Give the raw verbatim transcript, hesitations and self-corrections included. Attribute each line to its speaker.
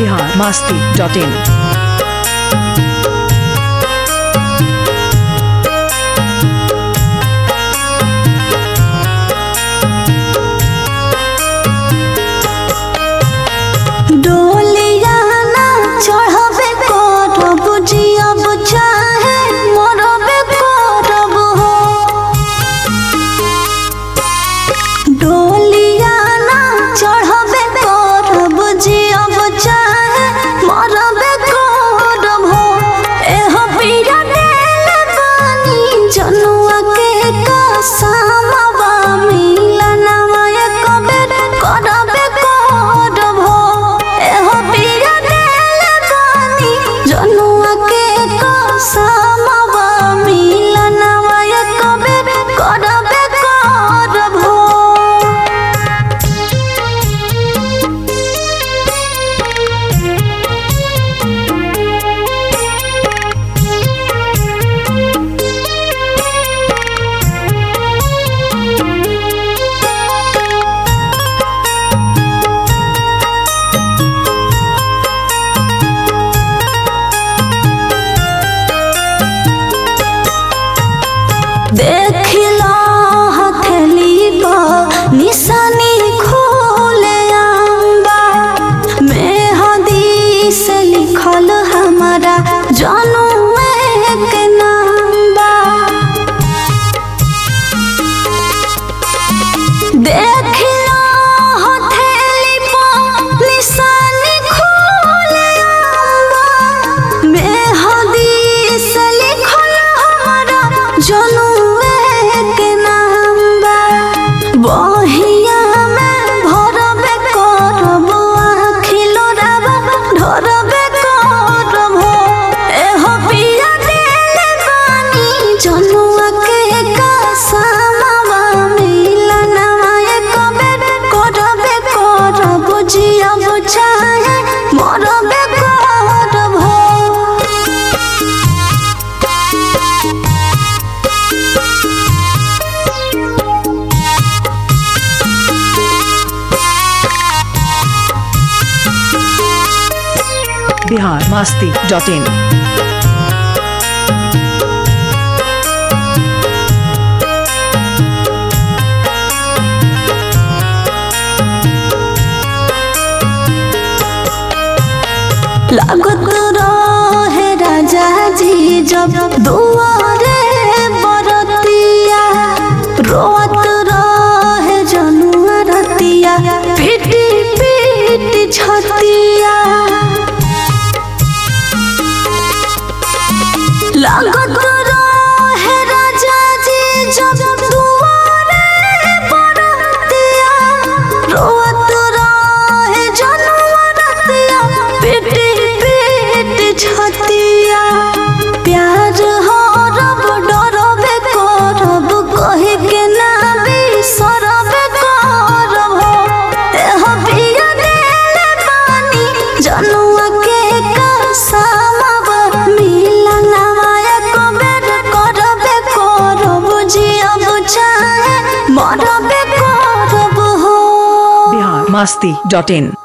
Speaker 1: Bihar Masti dot in.
Speaker 2: देखिला हथेली पर निशानी खोले आंबा मेहंदी से लिखल हमारा जनुए के नाम बा। देखिला हथेली पर निशानी खोले आंबा मेहंदी से लिखल हमारा जनु
Speaker 1: बिहार मस्ती डॉट इन।
Speaker 2: लागत रहे राजा जी जब दुआरे बरतिया रोत रहे जनुआ रतिया पीटी पीटी छतिया। लागत रहे राजा जी जब दुआरे बरतिया रोत रहे जनुआ रतिया पीटी पीटी छतिया। प्यार हो रब डरबे करब कहे के ना बिसरबे करब एह बिया देले पानी जनुआ के कसम मिलना
Speaker 1: बिहार मस्ती डॉट इन।